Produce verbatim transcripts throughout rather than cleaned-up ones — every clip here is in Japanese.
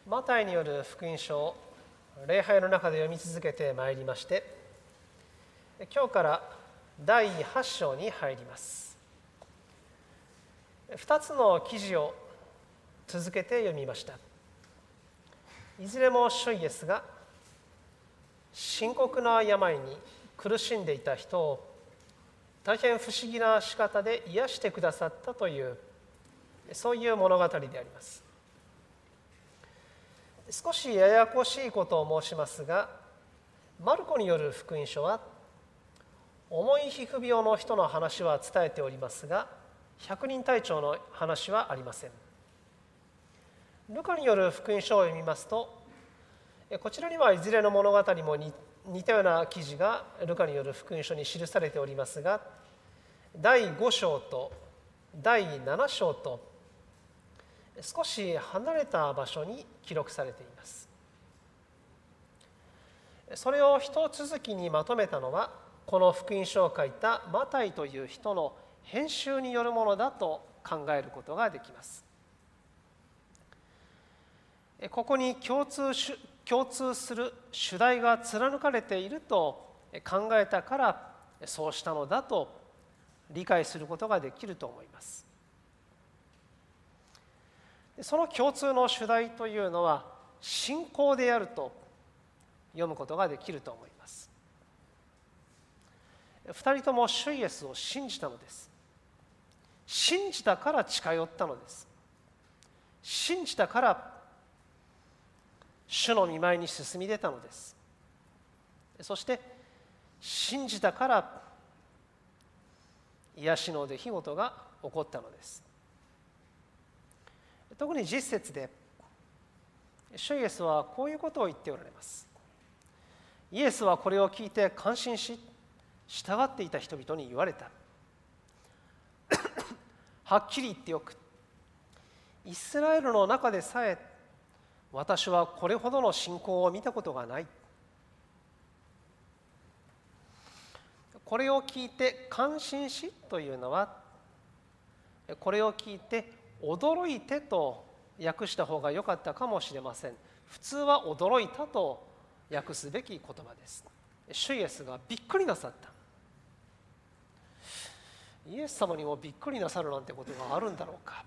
マタイによる福音書を礼拝の中で読み続けてまいりまして、今日からだいはち章に入ります。ふたつの記事を続けて読みました。いずれも主イエスが深刻な病に苦しんでいた人を大変不思議な仕方で癒してくださったという、そういう物語であります。少しややこしいことを申しますが、マルコによる福音書は重い皮膚病の人の話は伝えておりますが、百人隊長の話はありません。ルカによる福音書を読みますと、こちらにはいずれの物語も似たような記事がルカによる福音書に記されておりますが、だいご章とだいなな章と少し離れた場所に記録されています。それを一続きにまとめたのは、この福音書を書いたマタイという人の編集によるものだと考えることができます。ここに共通し共通する主題が貫かれていると考えたからそうしたのだと理解することができると思います。その共通の主題というのは信仰であると読むことができると思います。二人とも主イエスを信じたのです。信じたから近寄ったのです。信じたから主の御前に進み出たのです。そして信じたから癒しの出来事が起こったのです。特にじゅっ節で主イエスはこういうことを言っておられます。イエスはこれを聞いて感心し、従っていた人々に言われた。はっきり言っておく。イスラエルの中でさえ私はこれほどの信仰を見たことがない。これを聞いて感心しというのは、これを聞いて驚いてと訳した方が良かったかもしれません。普通は驚いたと訳すべき言葉です。主イエスがびっくりなさった。イエス様にもびっくりなさるなんてことがあるんだろうか。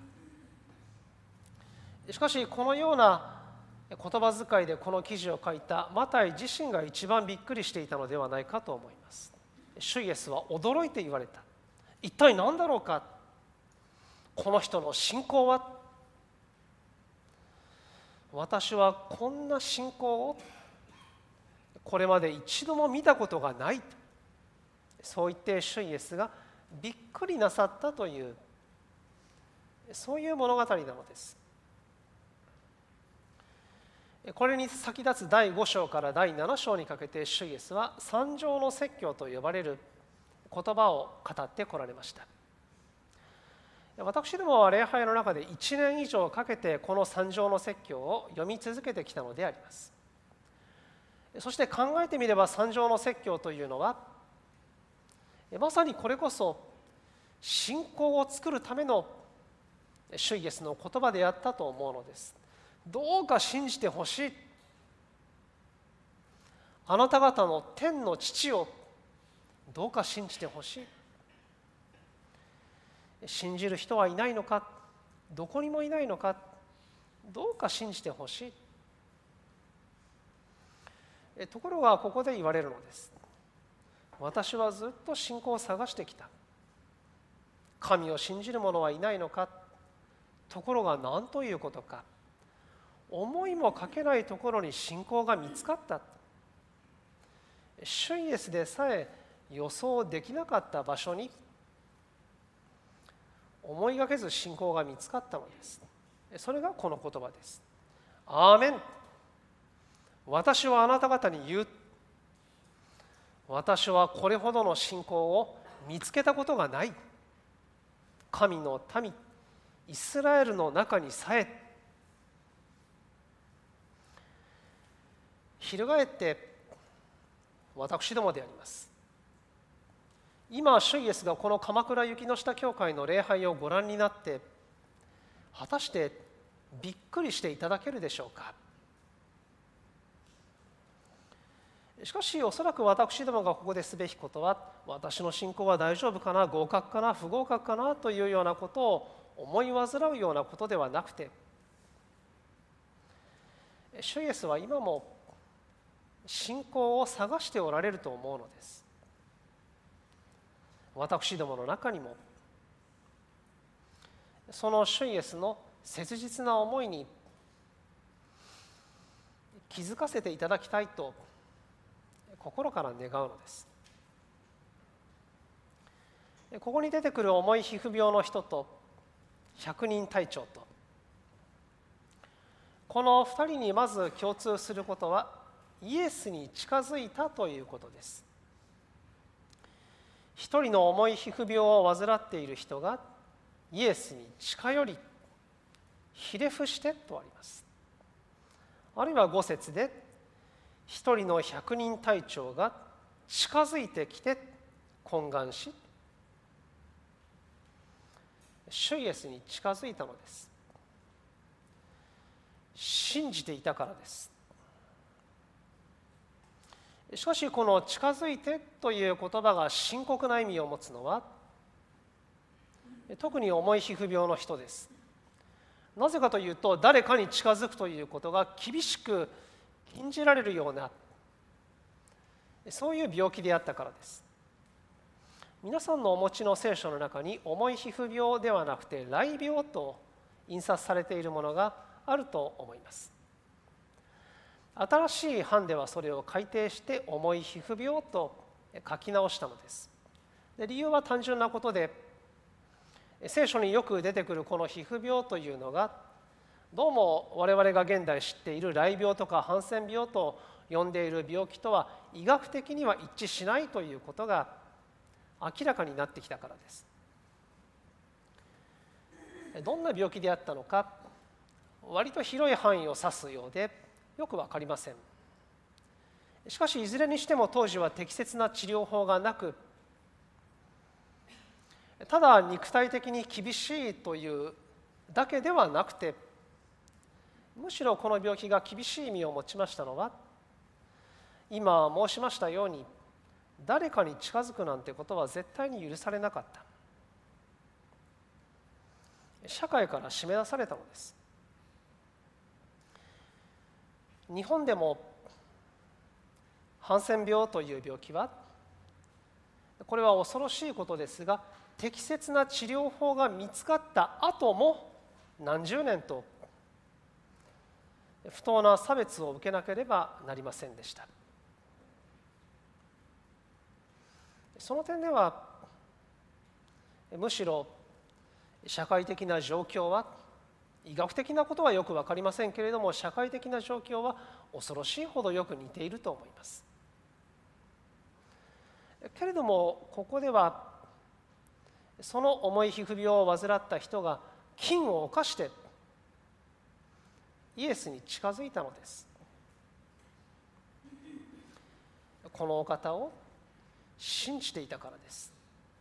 しかしこのような言葉遣いでこの記事を書いたマタイ自身が一番びっくりしていたのではないかと思います。主イエスは驚いて言われた。一体何だろうか。この人の信仰は。私はこんな信仰をこれまで一度も見たことがない。そう言って主イエスがびっくりなさったという、そういう物語なのです。これに先立つだいご章からだいなな章にかけて主イエスは三条の説教と呼ばれる言葉を語ってこられました。私どもは礼拝の中でいちねん以上かけてこの三条の説教を読み続けてきたのであります。そして考えてみれば三条の説教というのはまさにこれこそ信仰を作るための主イエスの言葉であったと思うのです。どうか信じてほしい。あなた方の天の父をどうか信じてほしい。信じる人はいないのか、どこにもいないのか、どうか信じてほしい。ところがここで言われるのです。私はずっと信仰を探してきた。神を信じる者はいないのか。ところが何ということか。思いもかけないところに信仰が見つかった。主イエスでさえ予想できなかった場所に思いがけず信仰が見つかったのです。それがこの言葉です。アーメン。私はあなた方に言う。私はこれほどの信仰を見つけたことがない。神の民、イスラエルの中にさえ。翻って私どもであります。今主イエスがこの鎌倉雪の下教会の礼拝をご覧になって、果たしてびっくりしていただけるでしょうか。 しかしおそらく私どもがここですべきことは、私の信仰は大丈夫かな、合格かな、不合格かなというようなことを思い煩うようなことではなくて、主イエスは今も信仰を探しておられると思うのです。私どもの中にもその主イエスの切実な思いに気づかせていただきたいと心から願うのです。ここに出てくる重い皮膚病の人と百人隊長と、この二人にまず共通することは、イエスに近づいたということです。一人の重い皮膚病を患っている人がイエスに近寄り、ひれ伏してとあります。あるいは五節で、一人の百人隊長が近づいてきて懇願し、主イエスに近づいたのです。信じていたからです。しかしこの近づいてという言葉が深刻な意味を持つのは、特に重い皮膚病の人です。なぜかというと、誰かに近づくということが厳しく禁じられるような、そういう病気であったからです。皆さんのお持ちの聖書の中に、重い皮膚病ではなくて雷病と印刷されているものがあると思います。新しい版ではそれを改訂して重い皮膚病と書き直したのです。で、理由は単純なことで、聖書によく出てくるこの皮膚病というのが、どうも我々が現代知っている雷病とかハンセン病と呼んでいる病気とは医学的には一致しないということが明らかになってきたからです。どんな病気であったのか、割と広い範囲を指すようでよく分かりません。しかしいずれにしても当時は適切な治療法がなく、ただ肉体的に厳しいというだけではなくて、むしろこの病気が厳しい意味を持ちましたのは、今申しましたように、誰かに近づくなんてことは絶対に許されなかった。社会から締め出されたのです。日本でもハンセン病という病気は、これは恐ろしいことですが、適切な治療法が見つかった後も何十年と不当な差別を受けなければなりませんでした。その点ではむしろ社会的な状況は、医学的なことはよく分かりませんけれども、社会的な状況は恐ろしいほどよく似ていると思います。けれどもここでは、その重い皮膚病を患った人が禁を犯してイエスに近づいたのです。このお方を信じていたからです。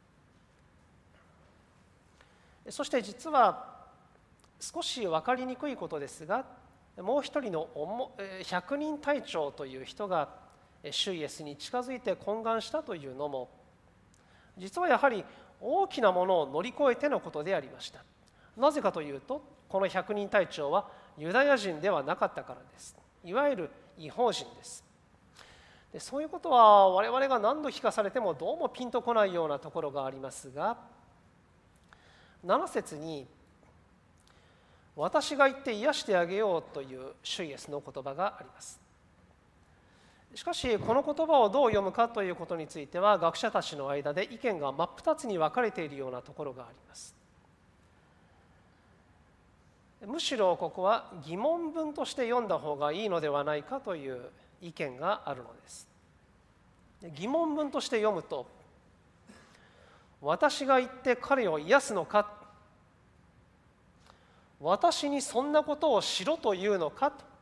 そして実は少し分かりにくいことですが、もう一人の百人隊長という人が主イエスに近づいて懇願したというのも、実はやはり大きなものを乗り越えてのことでありました。なぜかというと、この百人隊長はユダヤ人ではなかったからです。いわゆる異邦人です。で、そういうことは我々が何度聞かされてもどうもピンとこないようなところがありますが、なな節に「私が行って癒してあげよう」という主イエスの言葉があります。しかしこの言葉をどう読むかということについては、学者たちの間で意見が真っ二つに分かれているようなところがあります。むしろここは疑問文として読んだ方がいいのではないかという意見があるのです。疑問文として読むと、私が行って彼を癒すのか、私にそんなことをしろというのかと、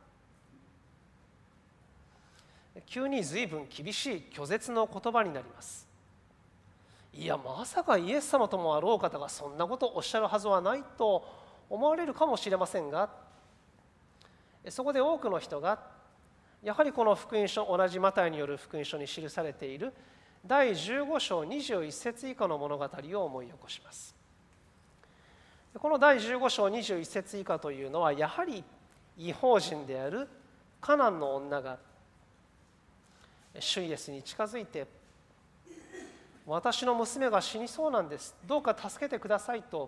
急に随分厳しい拒絶の言葉になります。いや、まさかイエス様ともあろう方がそんなことをおっしゃるはずはないと思われるかもしれませんが、そこで多くの人がやはりこの福音書、同じマタイによる福音書に記されているだいじゅうご章にじゅういっ節以下の物語を思い起こします。このだいじゅうご章にじゅういっ節以下というのは、やはり異邦人であるカナンの女が主イエスに近づいて、私の娘が死にそうなんです、どうか助けてくださいと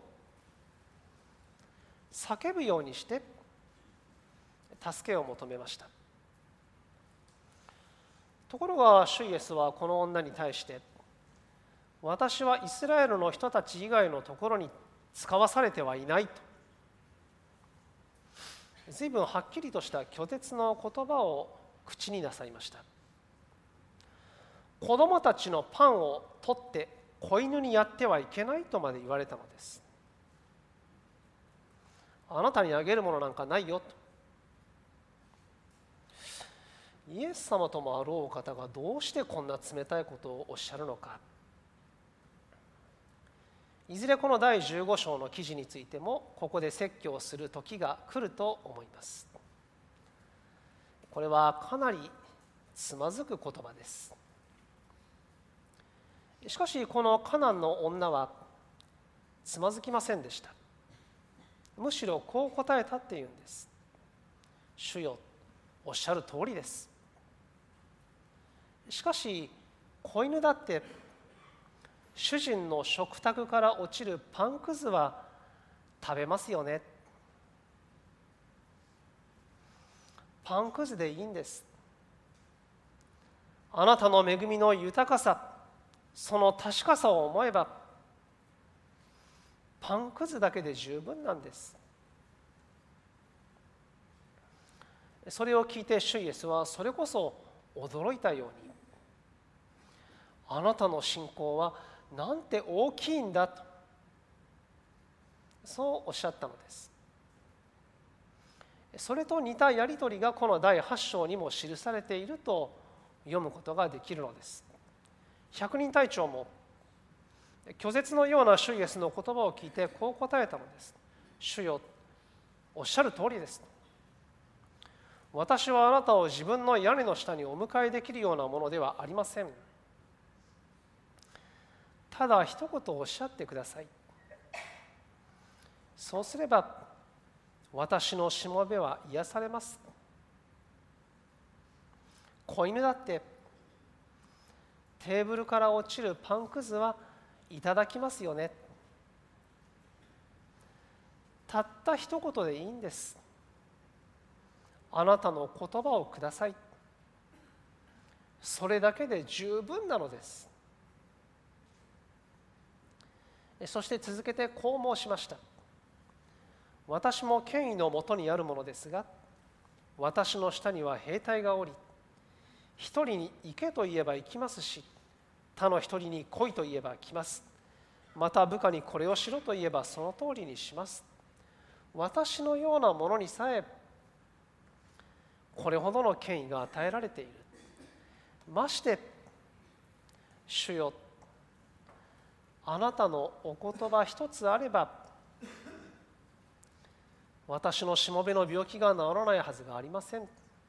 叫ぶようにして助けを求めました。ところが主イエスはこの女に対して、私はイスラエルの人たち以外のところに使わされてはいないと、随分はっきりとした拒絶の言葉を口になさいました。子供たちのパンを取って子犬にやってはいけないとまで言われたのです。あなたにあげるものなんかないよと。イエス様ともあろうお方がどうしてこんな冷たいことをおっしゃるのか。いずれこのだいじゅうご章の記事についてもここで説教する時が来ると思います。これはかなりつまずく言葉です。しかしこのカナンの女はつまずきませんでした。むしろこう答えたっていうんです。主よ、おっしゃる通りです。しかし子犬だって主人の食卓から落ちるパンくずは食べますよね。パンくずでいいんです。あなたの恵みの豊かさ、その確かさを思えばパンくずだけで十分なんです。それを聞いて主イエスはそれこそ驚いたように、あなたの信仰はなんて大きいんだと、そうおっしゃったのです。それと似たやり取りがこのだいはち章にも記されていると読むことができるのです。百人隊長も拒絶のような主イエスの言葉を聞いてこう答えたのです。主よ、おっしゃる通りです。私はあなたを自分の屋根の下にお迎えできるようなものではありません。ただ一言おっしゃってください。そうすれば私のしもべは癒されます。子犬だってテーブルから落ちるパンくずはいただきますよね。たった一言でいいんです。あなたの言葉をください。それだけで十分なのです。そして続けてこう申しました。私も権威のもとにあるものですが、私の下には兵隊がおり、一人に行けと言えば行きますし、他の一人に来いと言えば来ます。また部下にこれをしろと言えばその通りにします。私のようなものにさえこれほどの権威が与えられている。まして主よ、あなたのお言葉一つあれば私のしもべの病気が治らないはずがありません。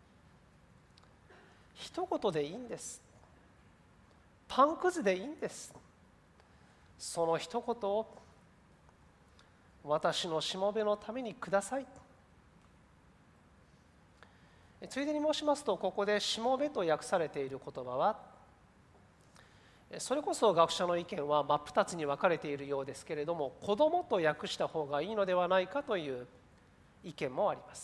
一言でいいんです。パンくずでいいんです。その一言を私のしもべのためにください。ついでに申しますと、ここでしもべと訳されている言葉は、それこそ学者の意見は真っ二つに分かれているようですけれども、子供と訳した方がいいのではないかという意見もあります。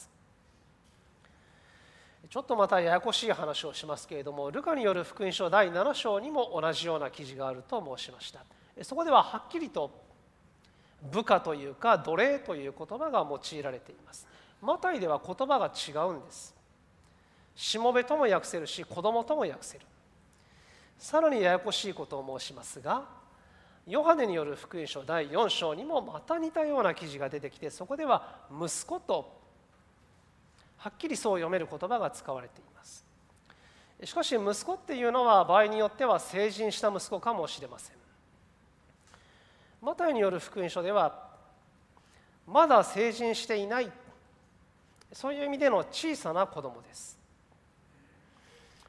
ちょっとまたややこしい話をしますけれども、ルカによる福音書だいなな章にも同じような記事があると申しました。そこでははっきりと部下というか奴隷という言葉が用いられています。マタイでは言葉が違うんです。しもべとも訳せるし、子供とも訳せる。さらにややこしいことを申しますが、ヨハネによる福音書だいよん章にもまた似たような記事が出てきて、そこでは息子とはっきりそう読める言葉が使われています。しかし息子っていうのは場合によっては成人した息子かもしれません。マタイによる福音書ではまだ成人していない、そういう意味での小さな子供です。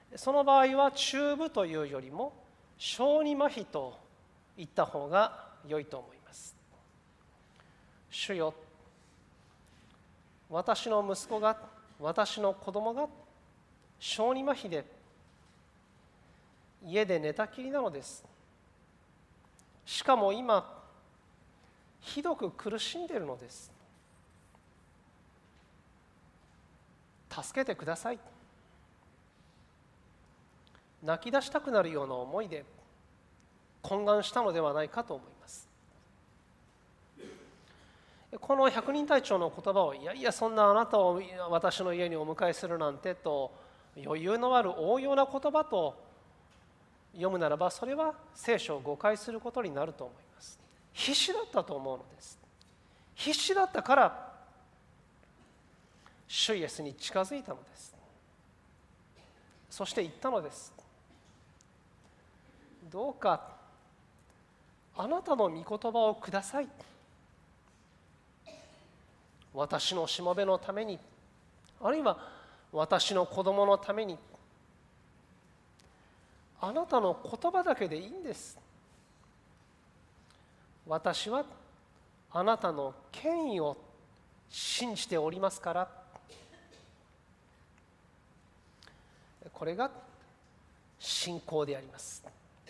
その場合は中部というよりも小児麻痺と言った方が良いと思います。主よ、私の息子が、私の子供が小児麻痺で家で寝たきりなのです。しかも今ひどく苦しんでいるのです。助けてください。泣き出したくなるような思いで懇願したのではないかと思います。この百人隊長の言葉を、いやいやそんなあなたを私の家にお迎えするなんてと余裕のある応用な言葉と読むならば、それは聖書を誤解することになると思います。必死だったと思うのです。必死だったから主イエスに近づいたのです。そして言ったのです。どうかあなたの御言葉をください。私のしもべのために、あるいは私の子供のために、あなたの言葉だけでいいんです。私はあなたの権威を信じておりますから。これが信仰であります。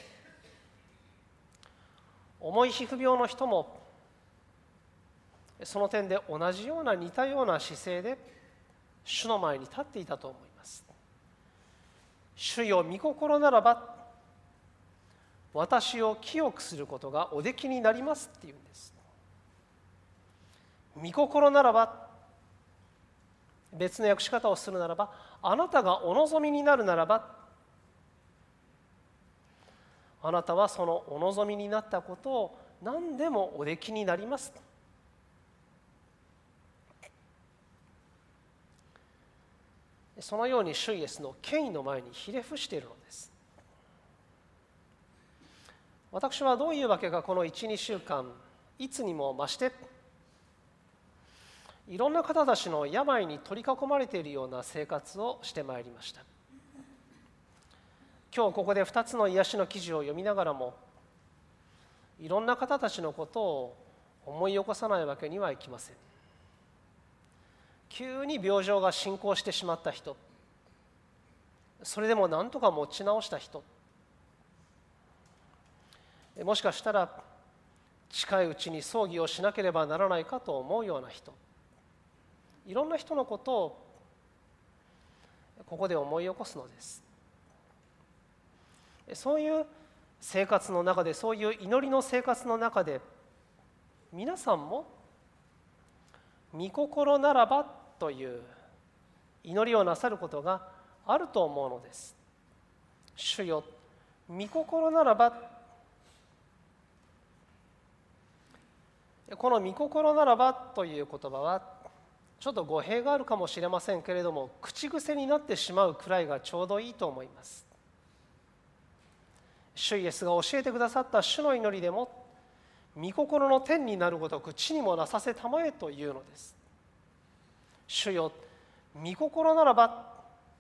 重い皮膚病の人もその点で同じような似たような姿勢で主の前に立っていたと思います。主よ、御心ならば私を清くすることがおできになりますっていうんです。御心ならば、別の訳し方をするならば、あなたがお望みになるならば、あなたはそのお望みになったことを何でもおできになります。そのように主イエスの権威の前にひれ伏しているのです。私はどういうわけかこのいち、にしゅうかんいつにも増していろんな方たちの病に取り囲まれているような生活をしてまいりました。今日ここでふたつの癒しの記事を読みながらも、いろんな方たちのことを思い起こさないわけにはいきません。急に病状が進行してしまった人、それでも何とか持ち直した人、もしかしたら近いうちに葬儀をしなければならないかと思うような人、いろんな人のことをここで思い起こすのです。そういう生活の中で、そういう祈りの生活の中で、皆さんも御心ならばという祈りをなさることがあると思うのです。主よ、御心ならば、この御心ならばという言葉はちょっと語弊があるかもしれませんけれども、口癖になってしまうくらいがちょうどいいと思います。主イエスが教えてくださった主の祈りでも、御心の天になるごとく地にもなさせたまえというのです。主よ、御心ならば。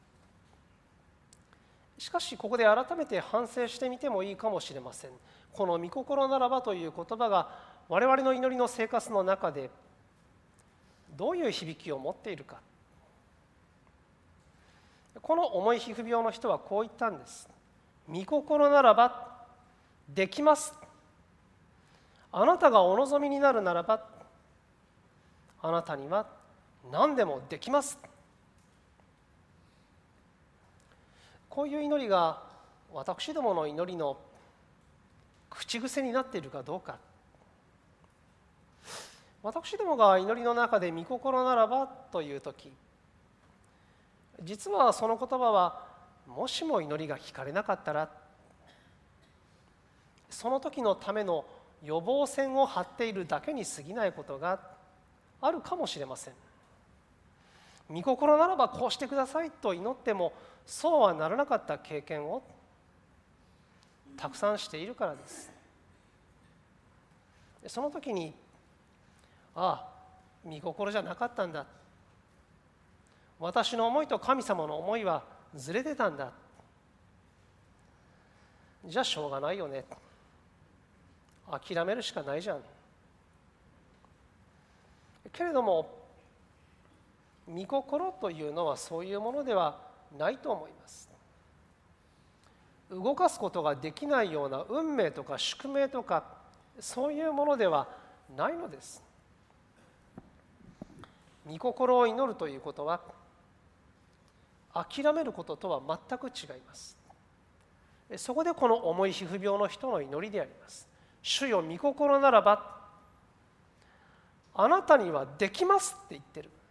しかしここで改めて反省してみてもいいかもしれません。この御心ならばという言葉が我々の祈りの生活の中でどういう響きを持っているか。この重い皮膚病の人はこう言ったんです。御心ならばできます。あなたがお望みになるならば、あなたには何でもできます。こういう祈りが私どもの祈りの口癖になっているかどうか。私どもが祈りの中で御心ならばというとき、実はその言葉はもしも祈りが聞かれなかったら、その時のための予防線を張っているだけに過ぎないことがあるかもしれません。御心ならばこうしてくださいと祈ってもそうはならなかった経験をたくさんしているからです。その時に、ああ、御心じゃなかったんだ、私の思いと神様の思いはずれてたんだじゃあしょうがないよね、諦めるしかないじゃん。けれども御心というのはそういうものではないと思います。動かすことができないような運命とか宿命とかそういうものではないのです。御心を祈るということは諦めることとは全く違います。そこでこの重い皮膚病の人の祈りであります。主よ御心ならばあなたにはできますって言ってる。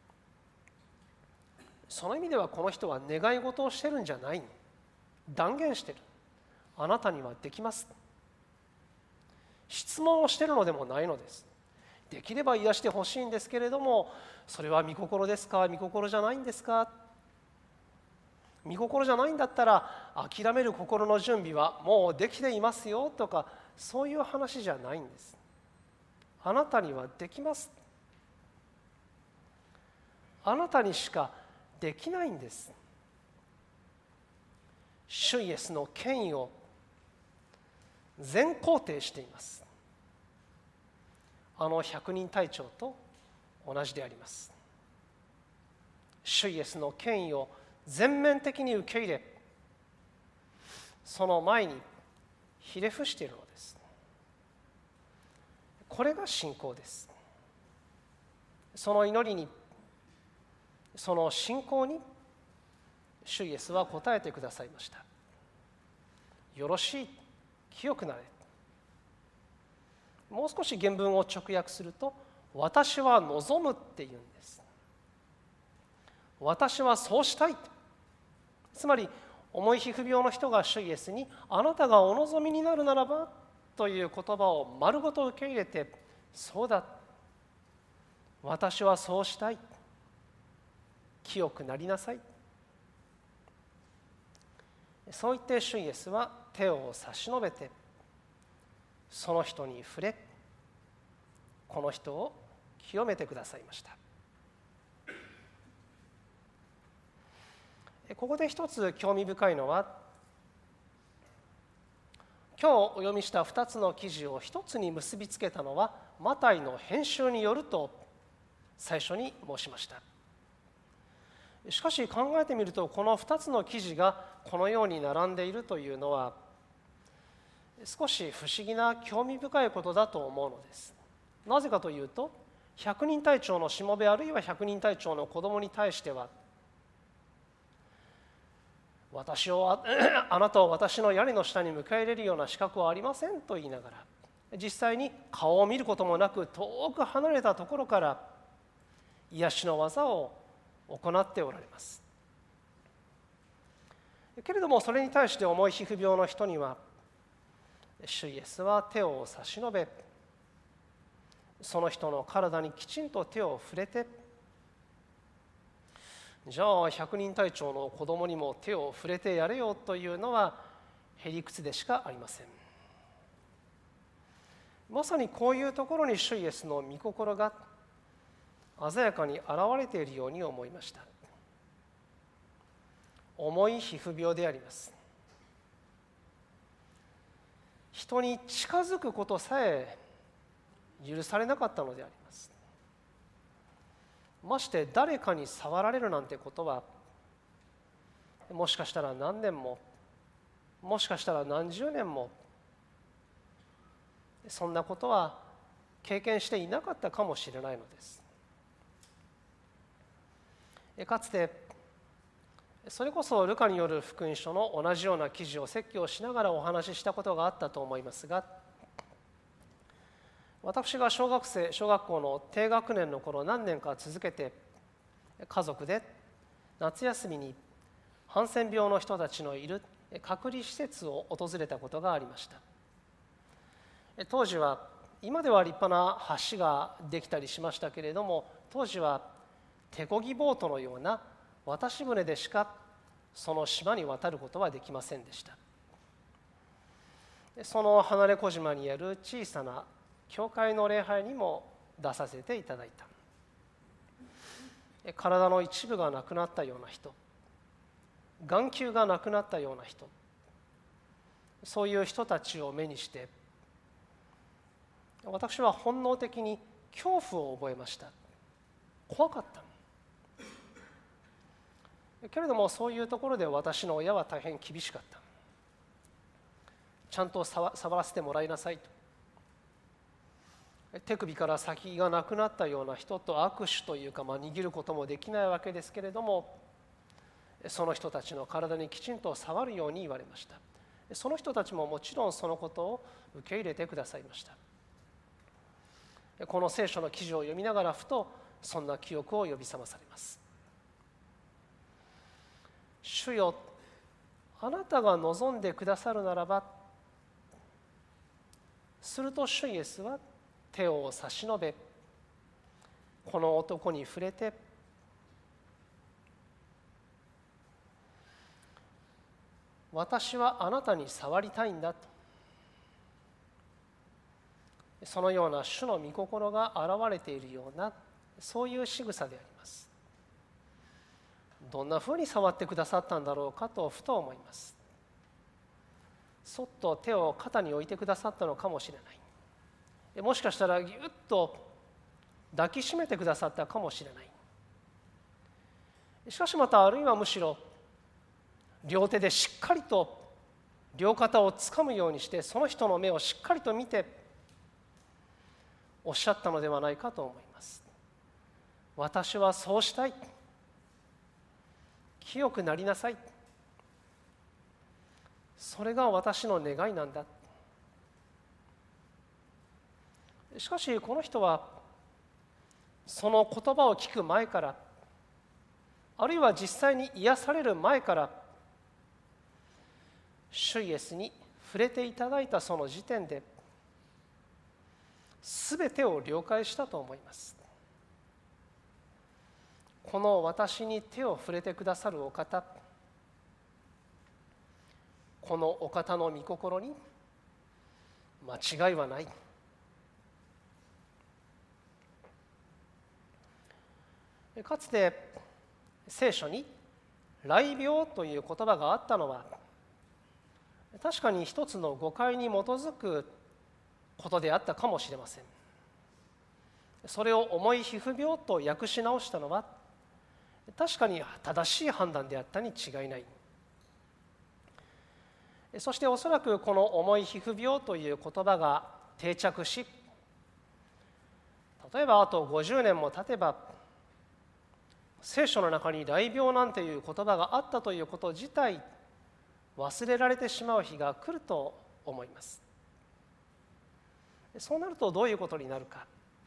その意味ではこの人は願い事をしてるんじゃない、断言してる。あなたにはできます。質問をしてるのでもないのです。できれば癒してほしいんですけれども、それは御心ですか、御心じゃないんですか。御心じゃないんだったら諦める心の準備はもうできていますよとか、そういう話じゃないんです。あなたにはできます。あなたにしかできないんです。主イエスの権威を全肯定しています。あの百人隊長と同じであります。主イエスの権威を全面的に受け入れ、その前にひれ伏しているのです。これが信仰です。その祈りに、その信仰に主イエスは答えてくださいました。よろしい、清くなれ。もう少し原文を直訳すると、私は望むっていうんです。私はそうしたい。つまり重い皮膚病の人が主イエスにあなたがお望みになるならばという言葉を丸ごと受け入れて、そうだ、私はそうしたい、清くなりなさい、そう言って主イエスは手を差し伸べてその人に触れ、この人を清めてくださいました。ここで一つ興味深いのは、今日お読みした二つの記事を一つに結びつけたのはマタイの編集によると最初に申しました。しかし考えてみると、この二つの記事がこのように並んでいるというのは少し不思議な興味深いことだと思うのです。なぜかというと、百人隊長のしもべあるいは百人隊長の子供に対しては、私をああなたを私の屋根の下に迎え入れるような資格はありませんと言いながら、実際に顔を見ることもなく遠く離れたところから癒しの技を行っておられます。けれどもそれに対して重い皮膚病の人には主イエスは手を差し伸べ、その人の体にきちんと手を触れて、じゃあ百人隊長の子供にも手を触れてやれよというのはへりくつでしかありません。まさにこういうところに主イエスの御心が鮮やかに現れているように思いました。重い皮膚病であります。人に近づくことさえ許されなかったのであります。まして誰かに触られるなんてことは、もしかしたら何年も、もしかしたら何十年も、そんなことは経験していなかったかもしれないのです。かつてそれこそルカによる福音書の同じような記事を説教しながらお話ししたことがあったと思いますが、私が小学生小学校の低学年の頃、何年か続けて家族で夏休みにハンセン病の人たちのいる隔離施設を訪れたことがありました。当時は、今では立派な橋ができたりしましたけれども、当時は手漕ぎボートのような渡し船でしかその島に渡ることはできませんでした。その離れ小島にある小さな教会の礼拝にも出させていただいた。体の一部がなくなったような人、眼球がなくなったような人、 そういう人たちを目にして、私は本能的に恐怖を覚えました。怖かった。けれどもそういうところで私の親は大変厳しかった。ちゃんと触らせてもらいなさいと。手首から先がなくなったような人と握手というか、まあ、握ることもできないわけですけれども、その人たちの体にきちんと触るように言われました。その人たちももちろんそのことを受け入れてくださいました。この聖書の記事を読みながらふとそんな記憶を呼び覚まされます。主よ、あなたが望んでくださるならば、すると主イエスは手を差し伸べ、この男に触れて、私はあなたに触りたいんだと、そのような主の御心が現れているような、そういう仕草であります。どんなふうに触ってくださったんだろうかとふと思います。そっと手を肩に置いてくださったのかもしれない。もしかしたらぎゅっと抱きしめてくださったかもしれない。しかしまたあるいはむしろ両手でしっかりと両肩をつかむようにして、その人の目をしっかりと見ておっしゃったのではないかと思います。私はそうしたい。清くなりなさい。それが私の願いなんだ。しかしこの人はその言葉を聞く前から、あるいは実際に癒される前から、主イエスに触れていただいたその時点で、すべてを了解したと思います。この私に手を触れてくださるお方、このお方の御心に間違いはない。かつて聖書に雷病という言葉があったのは、確かに一つの誤解に基づくことであったかもしれません。それを重い皮膚病と訳し直したのは、確かに正しい判断であったに違いない。そしておそらくこの重い皮膚病という言葉が定着し、例えばあとごじゅうねんも経てば、聖書の中に雷病なんていう言葉があったということ自体忘れられてしまう日が来ると思います。そうなるとどういうことになるか。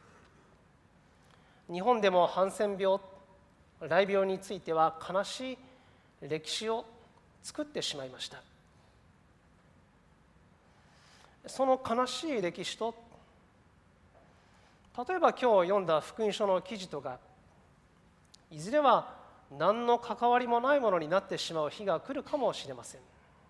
日本でもハンセン病、雷病については悲しい歴史を作ってしまいました。その悲しい歴史と、例えば今日読んだ福音書の記事とが、いずれは何の関わりもないものになってしまう日が来るかもしれません。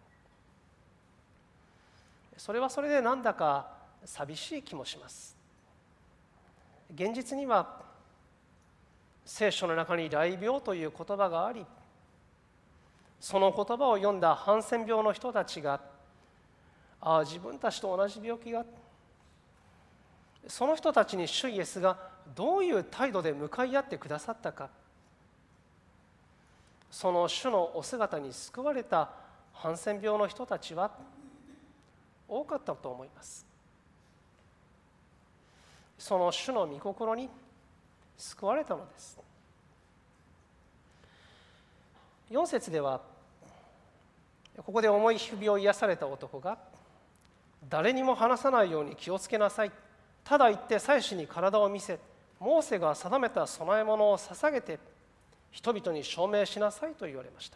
それはそれでなんだか寂しい気もします。現実には聖書の中に雷病という言葉があり、その言葉を読んだハンセン病の人たちが、ああ自分たちと同じ病気が、その人たちに主イエスがどういう態度で向かい合ってくださったか、その主のお姿に救われたハンセン病の人たちは多かったと思います。その主の御心に救われたのです。よん節では、ここで重い皮膚病を癒された男が、誰にも話さないように気をつけなさい。ただ行って祭司に体を見せ、モーセが定めた供え物を捧げて、人々に証明しなさいと言われました。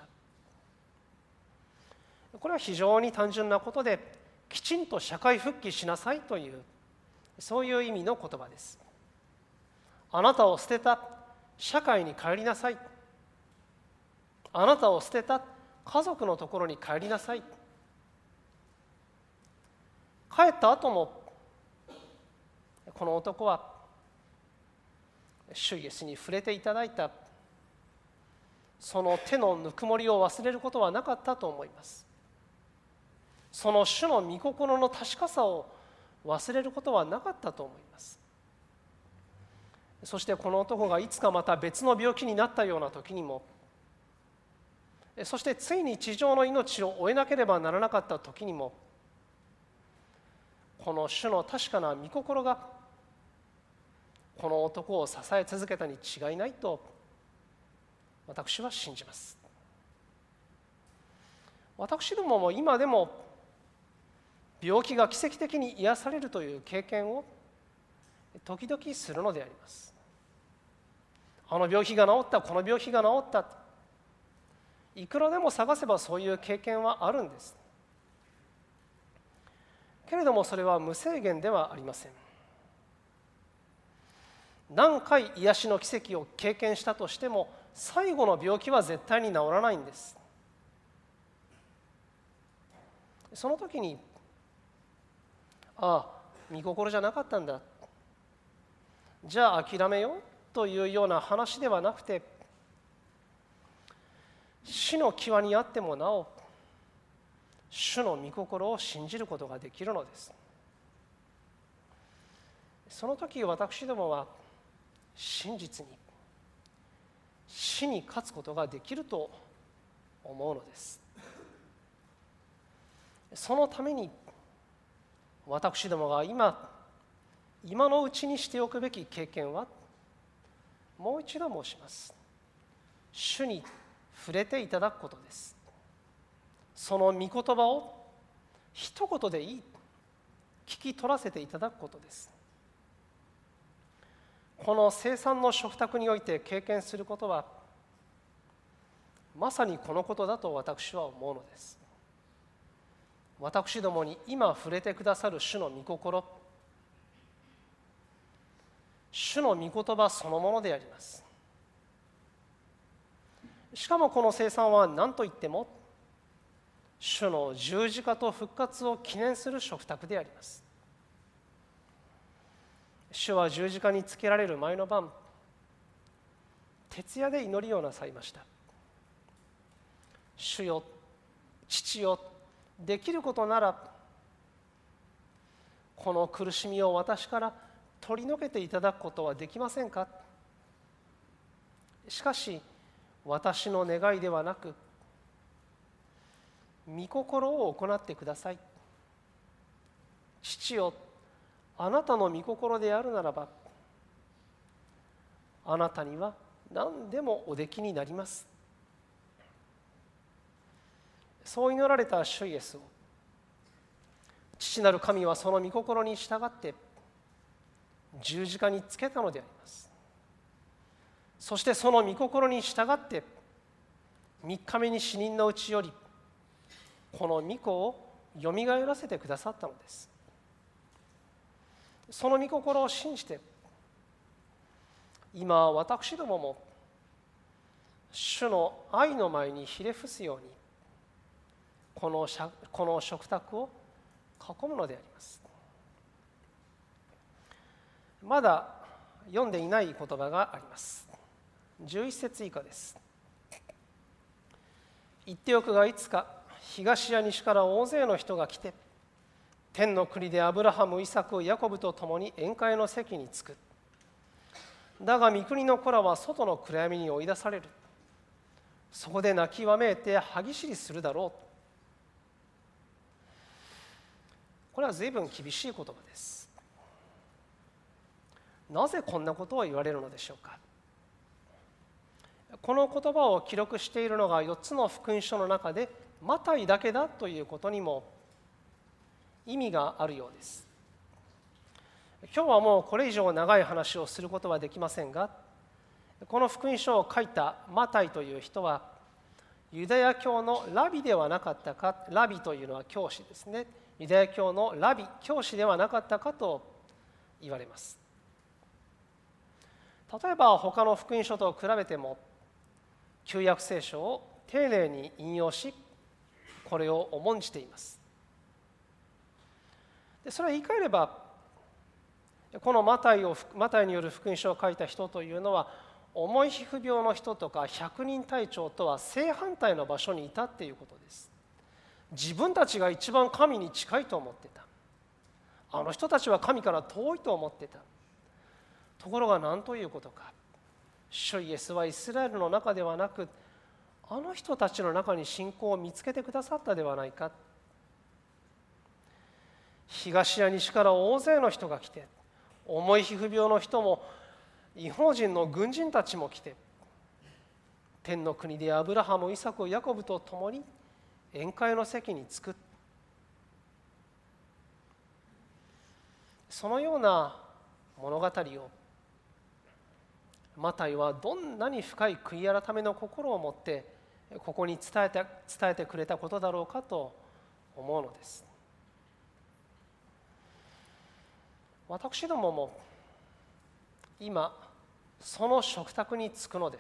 これは非常に単純なことで、きちんと社会復帰しなさいという、そういう意味の言葉です。あなたを捨てた社会に帰りなさい。あなたを捨てた家族のところに帰りなさい。帰った後も、この男は主イエスに触れていただいたその手のぬくもりを忘れることはなかったと思います。 その主の御心の確かさを忘れることはなかったと思います。そしてこの男がいつかまた別の病気になったような時にも、そしてついに地上の命を終えなければならなかった時にも、この主の確かな御心がこの男を支え続けたに違いないと私は信じます。私どもも今でも病気が奇跡的に癒されるという経験を時々するのであります。あの病気が治った、この病気が治った、いくらでも探せばそういう経験はあるんです。けれどもそれは無制限ではありません。何回癒しの奇跡を経験したとしても、最後の病気は絶対に治らないんです。その時に、ああ、御心じゃなかったんだ、じゃあ諦めようというような話ではなくて、死の際にあってもなお主の御心を信じることができるのです。その時私どもは真実に死に勝つことができると思うのです。そのために私どもが今今のうちにしておくべき経験は、もう一度申します。主に触れていただくことです。その御言葉を一言でいい、聞き取らせていただくことです。この聖餐の食卓において経験することは、まさにこのことだと私は思うのです。私どもに今触れてくださる主の御心、主の御言葉そのものであります。しかもこの聖餐は何といっても主の十字架と復活を記念する食卓であります。主は十字架につけられる前の晩、徹夜で祈りをなさいました。主よ、父よ、できることならこの苦しみを私から取り除けていただくことはできませんか。しかし私の願いではなく、御心を行ってください。父よ、あなたの御心であるならば、あなたには何でもおできになります。そう祈られた主イエスを、父なる神はその御心に従って十字架につけたのであります。そしてその御心に従って三日目に死人のうちよりこの御子をよみがえらせてくださったのです。その御心を信じて、今私どもも主の愛の前にひれ伏すようにこのこの食卓を囲むのであります。まだ読んでいない言葉があります。じゅういち節以下です。言っておくが、いつか東や西から大勢の人が来て、天の国でアブラハム、イサク、ヤコブと共に宴会の席に着く。だが御国の子らは外の暗闇に追い出される。そこで泣きわめいて歯ぎしりするだろう。これは随分厳しい言葉です。なぜこんなことを言われるのでしょうか。この言葉を記録しているのがよっつの福音書の中でマタイだけだということにも意味があるようです。今日はもうこれ以上長い話をすることはできませんが、この福音書を書いたマタイという人はユダヤ教のラビではなかったか。ラビというのは教師ですね。ユダヤ教のラビ、教師ではなかったかと言われます。例えば他の福音書と比べても旧約聖書を丁寧に引用し、これを重んじています。でそれは言い換えれば、このマタイをマタイによる福音書を書いた人というのは、重い皮膚病の人とか百人隊長とは正反対の場所にいたっていうことです。 自分たちが一番神に近いと思ってた。あの人たちは神から遠いと思ってた。ところが何ということか。主イエスはイスラエルの中ではなく、あの人たちの中に信仰を見つけてくださったではないか。東や西から大勢の人が来て、重い皮膚病の人も異邦人の軍人たちも来て、天の国でアブラハム、イサク、ヤコブと共に宴会の席に着く。そのような物語をマタイはどんなに深い悔い改めの心を持ってここに伝えて、伝えてくれたことだろうかと思うのです。私どもも今その食卓に着くのです。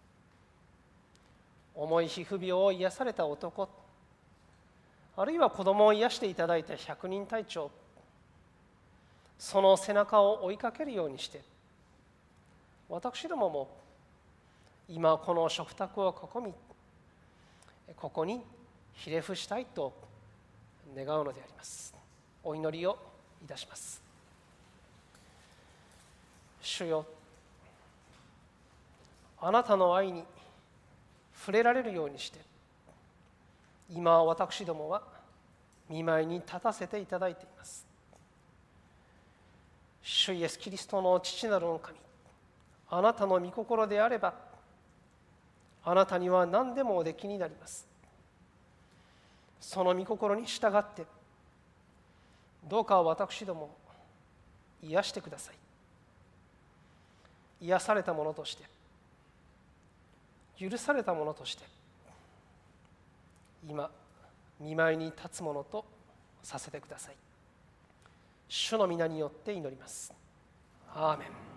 重い皮膚病を癒された男、あるいは子供を癒していただいた百人隊長、その背中を追いかけるようにして、私どもも今この食卓を囲み、ここにひれ伏したいと願うのであります。お祈りをいたします。主よ、あなたの愛に触れられるようにして、今私どもは御前に立たせていただいています。主イエスキリストの父なる御神、あなたの御心であれば、あなたには何でもおできになります。その御心に従って、どうか私ども癒してください。癒されたものとして、許されたものとして、今御前に立つものとさせてください。主の皆によって祈ります。アーメン。